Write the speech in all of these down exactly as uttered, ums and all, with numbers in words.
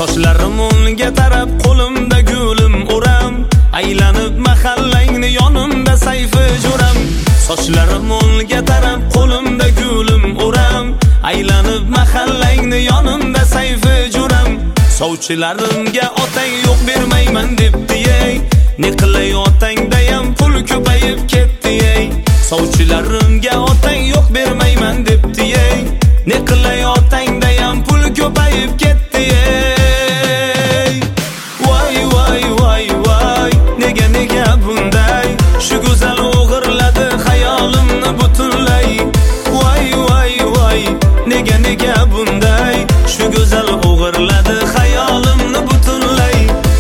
Sochlarim o'ngga tarab, qo'limda gulim uram, aylanib mahallangni yonimda sayfi juram. Sochlarim o'ngga tarab, qo'limda gulim uram, aylanib mahallangni yonimda sayfi juram. Sovchilarimga otang yo'q bermayman debdi ey, ne qilay otangdayam pul ko'payib ketdi ey. Sovchilarimga otang yo'q bermayman debdi ey, ne qilay otangdayam pul ko'payib ketdi ey. Voy voy voy voy, nega nega bunday, shu go'zal o'g'irladi xayolimni butunlay. Voy voy voy, nega nega bunday, shu go'zal o'g'irladi xayolimni butunlay.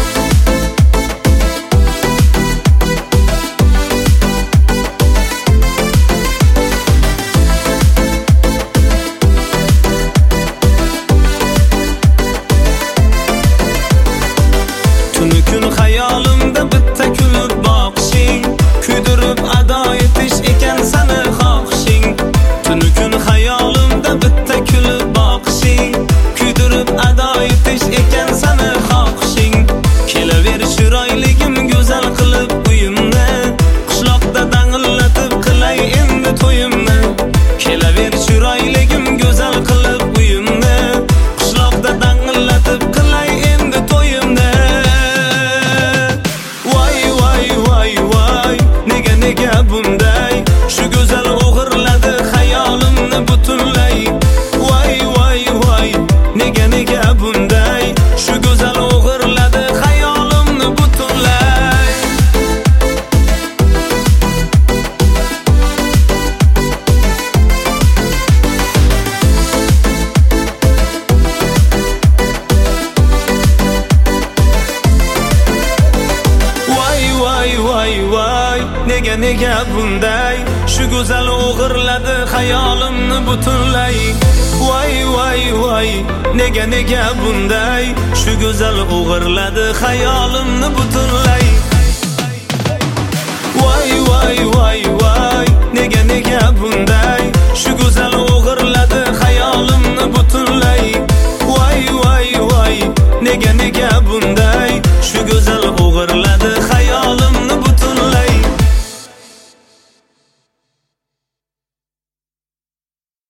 Tuni kun xayolimda bitta kulib boqishing, kuydirib ado etish ekan seni xohishing. Tuni kun xayolimda bitta kulib boqishing, kuydirib ado etish ekan seni xohishing. Kelaver chiroyligim go'zal qilib uyimni, qishloqda dangillatib qilay endi to'yimni. Kelaver chiroyligim go'zal qilib uyimni, qishloqda dangillatib qilay endi to'yimni. Voy voy voy voy, nega nega bunday, shu go'zal o'g'irladi xayolimni butunlay. Voy voy voy, nega nega bunday, shu go'zal o'g'irladi xayolimni butunlay. Voy voy voy voy, nega nega bunday, shu go'zal o'g'irladi xayolimni butunlay. Voy voy voy, nega nega bunday, shu go'zal o'g'irladi xayolimni butunlay. Voy voy voy voy, nega nega bunday, shu go'zal